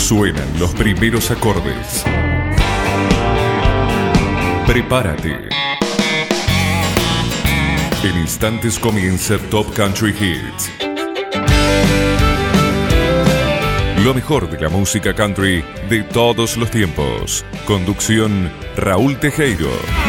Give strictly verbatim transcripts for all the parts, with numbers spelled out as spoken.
Suenan los primeros acordes. Prepárate. En instantes comienza Top Country Hits. Lo mejor de la música country de todos los tiempos. Conducción Raúl Tejero.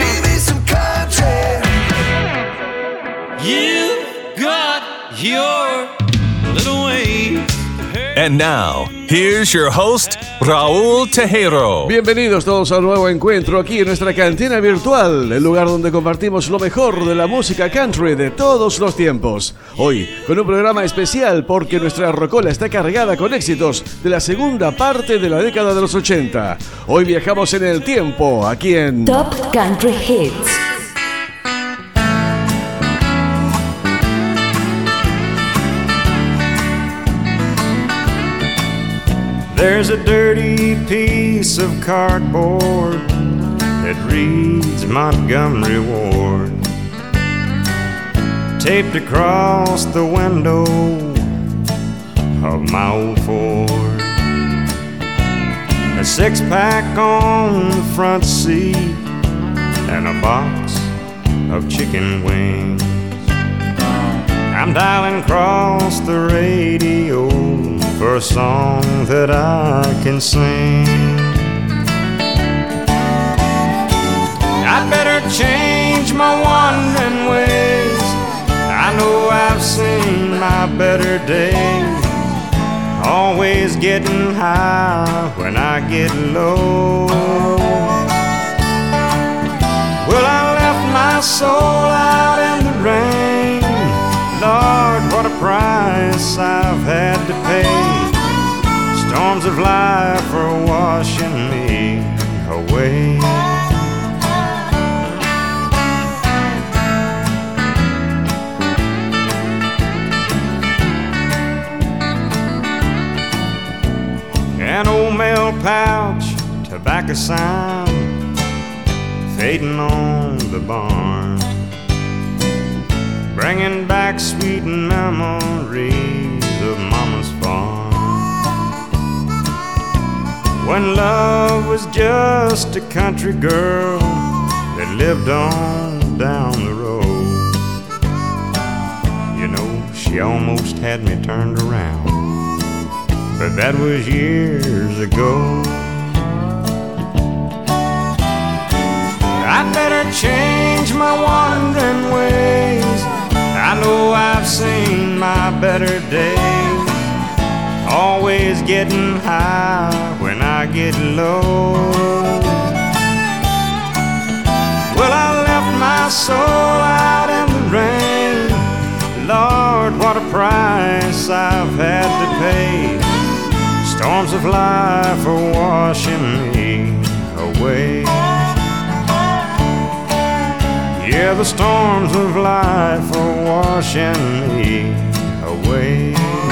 And now, here's your host, Raúl Tejero. Bienvenidos todos a un nuevo encuentro aquí en nuestra cantina virtual, el lugar donde compartimos lo mejor de la música country de todos los tiempos. Hoy, con un programa especial porque nuestra rocola está cargada con éxitos de la segunda parte de la década de los ochenta. Hoy viajamos en el tiempo, aquí en Top Country Hits. There's a dirty piece of cardboard that reads Montgomery Ward, taped across the window of my old Ford. A six-pack on the front seat and a box of chicken wings. I'm dialing across the radio for a song that I can sing. I'd better change my wandering ways. I know I've seen my better days, always getting high when I get low. Well, I left my soul out in the rain. Lord, what a price I've had to pay. Storms of life are washing me away. An old mail pouch, tobacco sign, fading on the barn, bringing back sweet memories of Mama's farm. When love was just a country girl that lived on down the road. You know, she almost had me turned around, but that was years ago. I'd better change my wandering ways. I know I've seen my better days, always getting high when I get low. Well, I left my soul out in the rain. Lord, what a price I've had to pay. Storms of life are washing me away. Yeah, the storms of life are washing me away.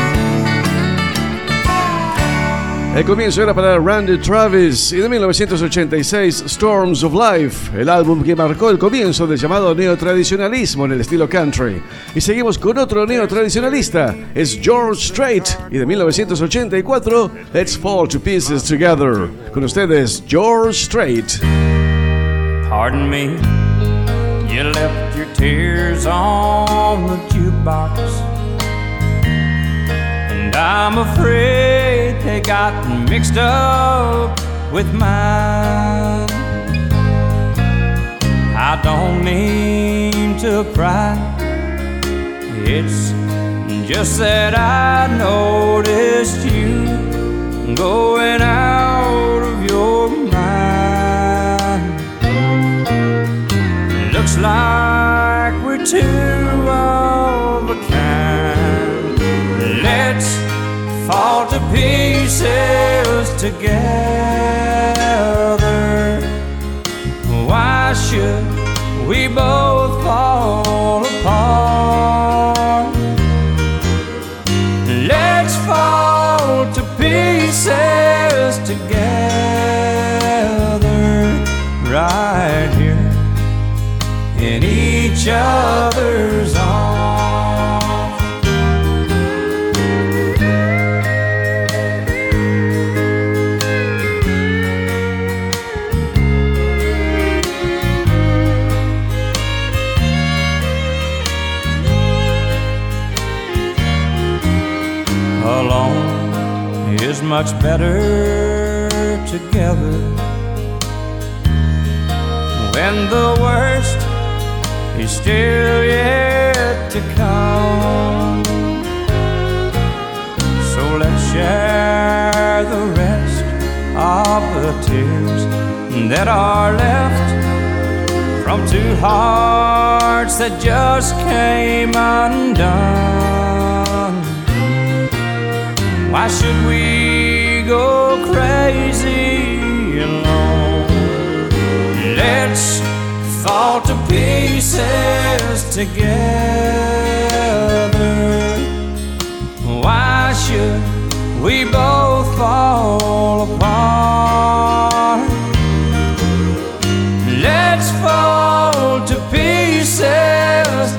El comienzo era para Randy Travis y de mil novecientos ochenta y seis Storms of Life, el álbum que marcó el comienzo del llamado neotradicionalismo en el estilo country. Y seguimos con otro neotradicionalista, es George Strait, y de mil novecientos ochenta y cuatro Let's Fall to Pieces Together. Con ustedes, George Strait. Pardon me, you left your tears on the jukebox, and I'm afraid they got mixed up with mine. I don't mean to cry, it's just that I noticed you going out of your mind. Looks like we're two of a kind. Let's fall to pieces together. Why should we both fall apart? Let's fall to pieces together right here in each other's arms. alone is much better together. When the worst is still yet to come, so let's share the rest of the tears that are left from two hearts that just came undone. Why should we go crazy alone? Let's fall to pieces together. Why should we both fall apart? Let's fall to pieces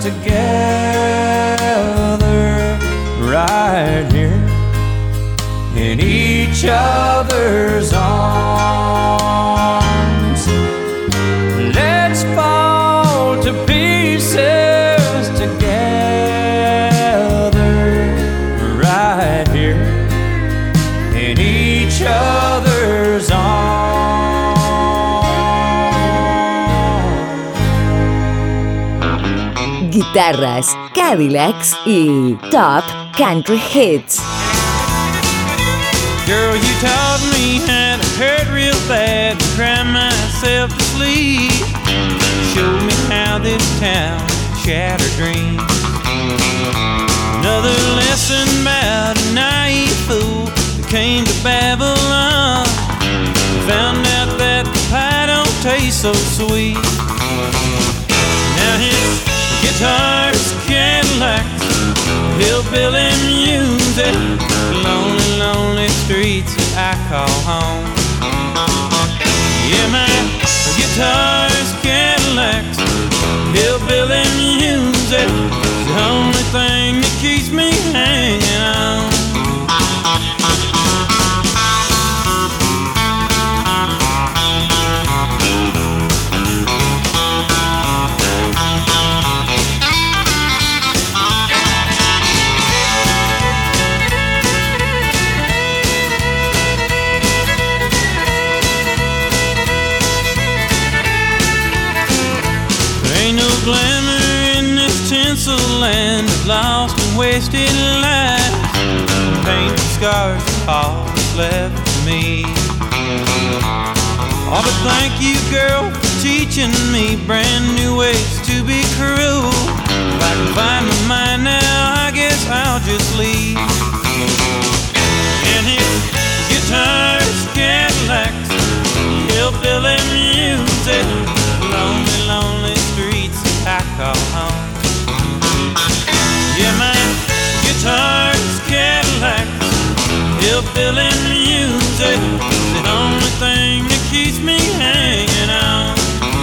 together right here in each other's arms. Let's fall to pieces together right here in each other's arms. Guitarras, Cadillacs y Top Country Hits. Girl, you taught me how to hurt real bad and cry myself to sleep. Showed me how this town shattered dreams. Another lesson about a naive fool that came to Babylon. Found out that the pie don't taste so sweet. Now his guitar's Cadillacs, hillbilly music, lonely, lonely streets that I call home. Yeah, my guitar's Cadillacs, hillbilly music, the only thing that keeps me hanging on. Glamour in this tinsel land of lost and wasted lives. Paint scars are all that's left for me. Oh, but thank you, girl, for teaching me brand new ways to be cruel. If I can find my mind now, I guess I'll just leave. And his guitar's Cadillacs, hillbilly music, lonely, lonely streets I call home. Yeah, my guitar's Cadillacs, hillbilly music, the only thing that keeps me hanging on.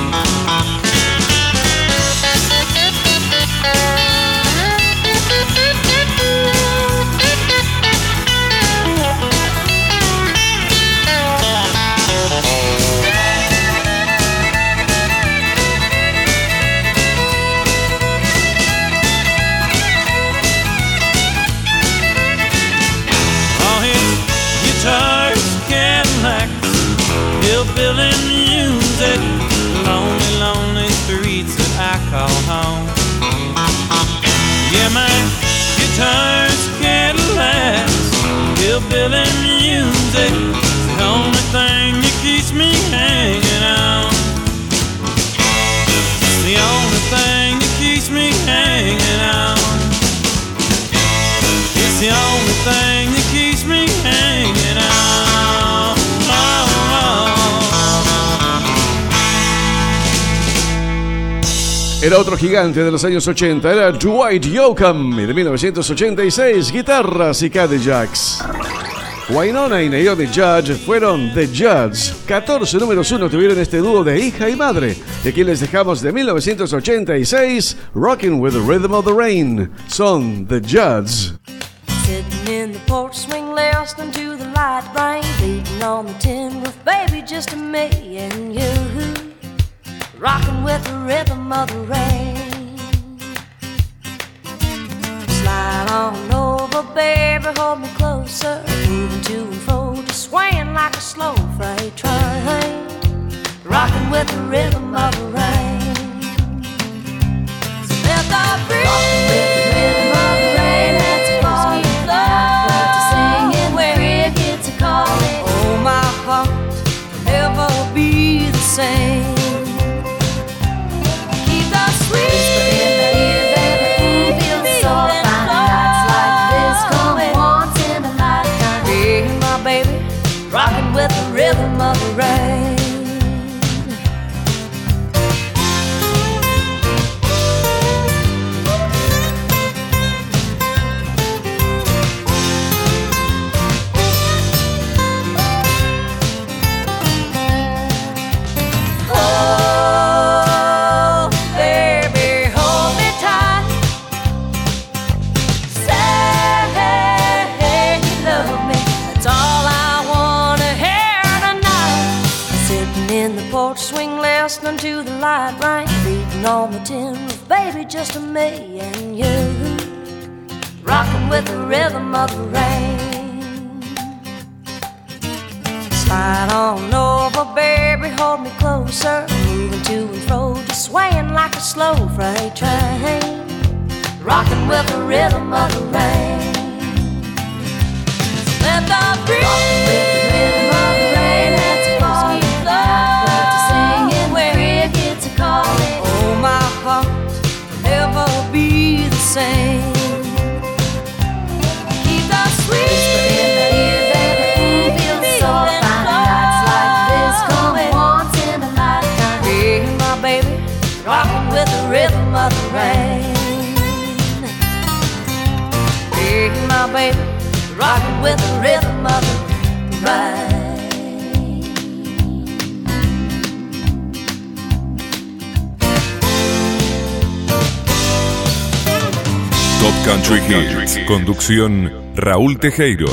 Hillbilly music, lonely, lonely streets that I call home. Yeah, my guitar's Cadillacs, hillbilly music, the only thing that keeps me hanging on. It's the only thing that keeps me hanging on. It's the only thing that keeps me hanging on. Era otro gigante de los años ochenta, era Dwight Yoakam, y de mil novecientos ochenta y seis, guitarras y Cadillacs. Wynonna y Naomi Judge fueron The Judds. catorce números uno tuvieron este dúo de hija y madre. Y aquí les dejamos de mil novecientos ochenta y seis, Rockin' with the Rhythm of the Rain. Son The Judds. Sitting in the porch swing, listening to the light rain, beating on the tin roof, baby, just me and you. Rockin' with the rhythm of the rain. Slide on over, baby, baby, hold me closer. Moving to and fro, just swaying like a slow freight train, rocking with the rhythm of the rain. So let the breeze oh, my heart will never be the same. Keep the sweet baby, feel so fine. Nights like this come once in a lifetime. Hey, my baby, rocking with the rhythm of the rain. Listening to the light rain beating on the tin roof, baby, just me and you, rocking with the rhythm of the rain. Slide on over, baby, hold me closer, moving to and fro, just swaying like a slow freight train, rocking with the rhythm of the rain. Let the breeze oh, my heart will never be the same. Keep the sweet baby, feel so fine. Nights like this come once in a lifetime. Hey, my baby, rocking with the rhythm of the rain. Hey, my baby, rocking with the rhythm of the rain. Top Country Hits. Conducción Raúl Tejero.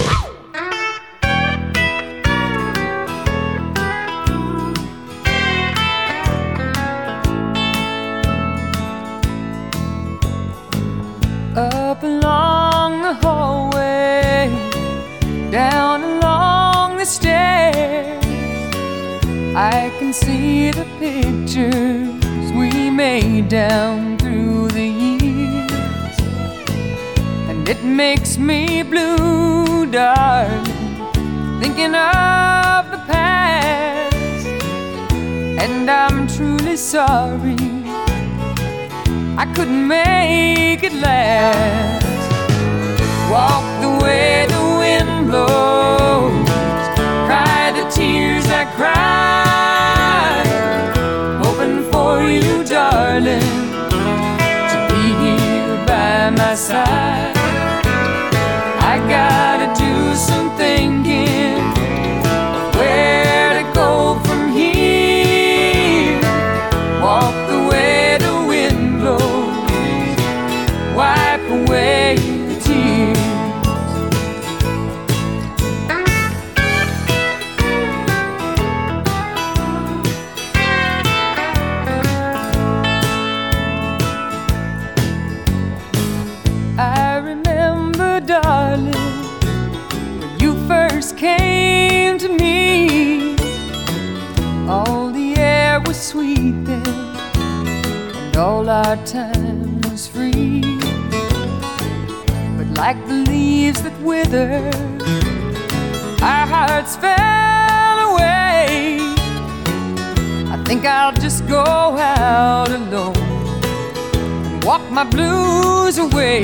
Up along the hallway, down along the stairs, I can see the pictures we made down through the years. It makes me blue, darling, thinking of the past. And I'm truly sorry I couldn't make it last. Walk the way the wind blows, cry the tears I cried, hoping for you, darling, to be here by my side. I gotta do some thinking of where to go from here. Walk the way the wind blows, wipe away the tears. I remember, darling, when you first came to me, all the air was sweet then, and all our time was free. But like the leaves that wither, our hearts fell away. I think I'll just go out alone and walk my blues away.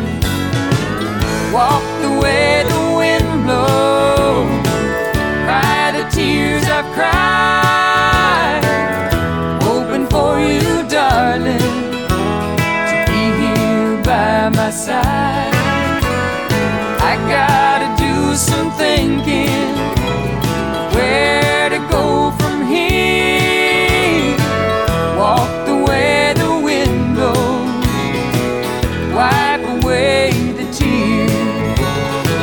Walk the way the wind blows, cry the tears I've cried, hoping for you, darling, to be here by my side. I gotta do some thinking where to go from here. Walk the way the wind blows, wipe away the tears.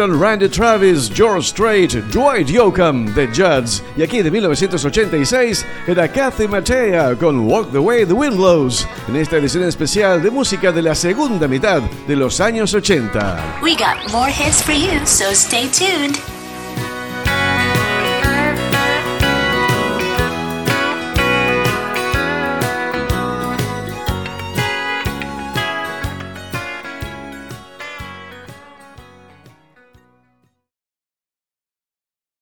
fueron Randy Travis, George Strait, Dwight Yoakam, The Judds. Y aquí de mil novecientos ochenta y seis era Kathy Mattea con Walk the Way the Wind Blows, en esta edición especial de música de la segunda mitad de los años ochenta. We got more hits for you, so stay tuned.